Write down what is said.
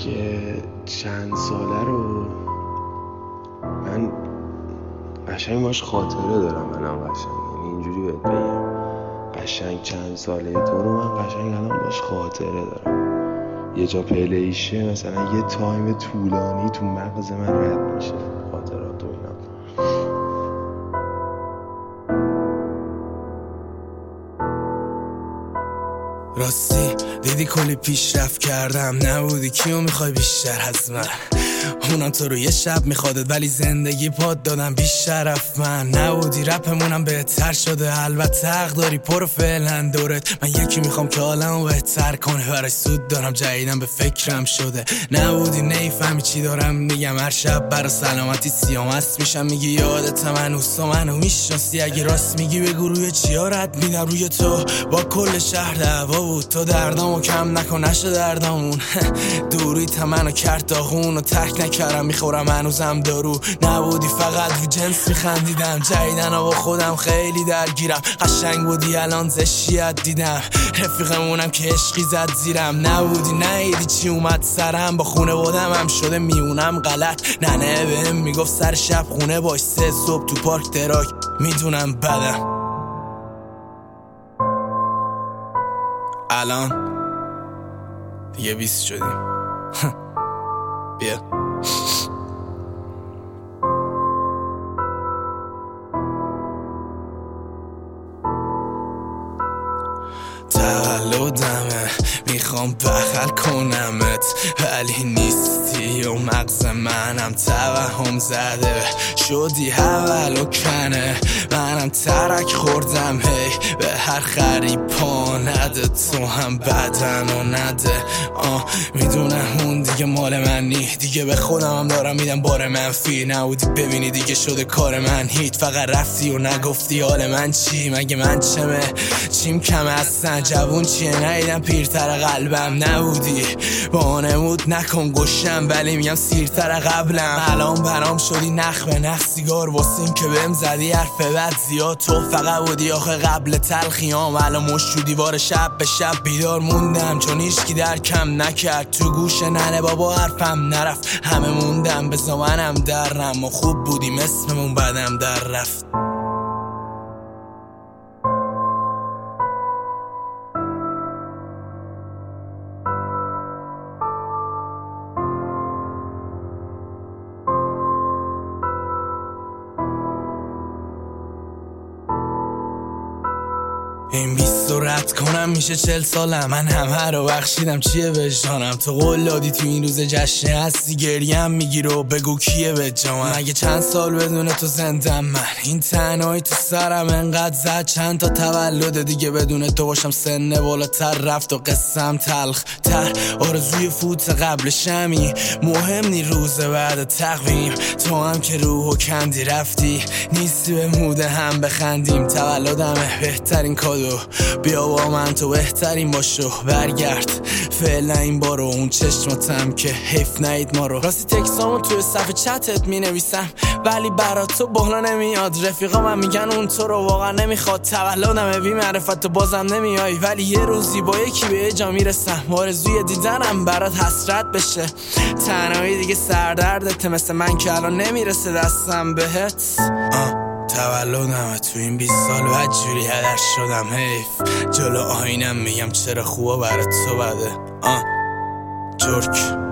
چند ساله رو من قشنگ باش خاطره دارم. منم قشنگ یعنی اینجوری بهت بگم قشنگ چند ساله تو رو من قشنگ الان باش خاطره دارم. یه جا پلیشه مثلا یه تایم طولانی تو مغز من رد میشه خاطرات و اینا. راستی دیدی کلی پیشرفت کردم، نبودی کیو میخوای بیشتر از من؟ اونم تو رو یه شب میخوادت ولی زندگی پاد دادم بیشرف. من نبودی رپمونم بهتر شده، البته حق داری پر فعلا دورت. من یکی میخوام که حالمو بهتر کنه، برای سود دارم جدیدم به فکرم شده. نبودی نیفهمی چی دارم میگم، هر شب برا سلامتی سیامست میشم. میگی یادت من اوستا منو میشناسی، اگه راست میگی بگو روی چیا رد میدم روی تو. با کل شهر دعوا بود تو دردامو کم نکن نشه دردامون. دوری تمنو کرد داغون و ترک نکردم میخورم هنوزم دارو. نبودی فقط رو جنس میخندیدم، جدیدن با خودم خیلی درگیرم. قشنگ بودی الان زشیت دیدم، رفیقمونم که عشقی زد زیرم. نبودی نیدی چی اومد سرم، با خونه بودم هم شده میونم غلط. ننه بهم میگفت سر شب خونه باش، 3 صبح تو پارک دراک. میدونم بدم الان دیگه 20 شدیم. بیا تولدمه میخوام بغل کنمت ولی نیستی و مغز منم توهم زده شدی حول و کنه. منم ترک خوردم هی به هر خری پا نده، تو هم بدن و نده. میدونم اون دیگه مال من نی، دیگه به خودم هم دارم میدم بار منفی. نبودی ببینی دیگه شده کار من هیت، فقط رفتی و نگفتی حال من چی. مگه من چیم کمه اصلا، جوون چیه نیدم پیرتر قلبم. نبودی بانمود نکن گشم ولی میگم سیرتر قبلم. الان برام شدی نخ به نخ سیگار واسیم که بهم زدی حرف بد زیاد. تو فقط بودی آخه قبل تلخیام، الان مش تو دیوار شب به شب بیدار موندم چون هیچکی درکم نکرد. تو گوش ننه بابا حرفم نرفت، همه موندم به زمانم درم و خوب بودیم اسممون بدم در رفت. این 20 رو رد کنم میشه 40 سالم، من همه رو بخشیدم چیه وجدانم. تو قول دادی تو این روز جشن هستی گریم میگیر و بگو کیه به جامم. مگه چند سال بدون تو زندم من، این تنهایی تو سرم انقدر زد. چند تا تولد دیگه بدون تو باشم سن بالاتر رفت و قصم تلخ تر. آرزوی فوت قبل شمی مهم نی روز بعد تقویم. تو هم که روحو کندی رفتی نیستی به موده هم بخندیم. تولدمه بهترین کادو، بیا با من تو بهترین باشو برگرد فعلا این بارو. اون چشماتم که حیف نید ما رو. راستی تکسامو توی صفحه چتت می نویسم ولی برا تو بالا نمیاد. رفیقا من میگن اون تو رو واقعا نمیخواد. تولدمه بی معرفت تو بازم نمیای ولی یه روزی با یکی به جا میرسم. آرزوی دیدنم برات حسرت بشه، تنهایی دیگه سردردته مثل من که الان نمیرسه دستم بهت. تولدمه تو این 20 سال بدجوری هدر شدم حیف. جلو آینم میگم چرا خوبه برات تو بده. جرک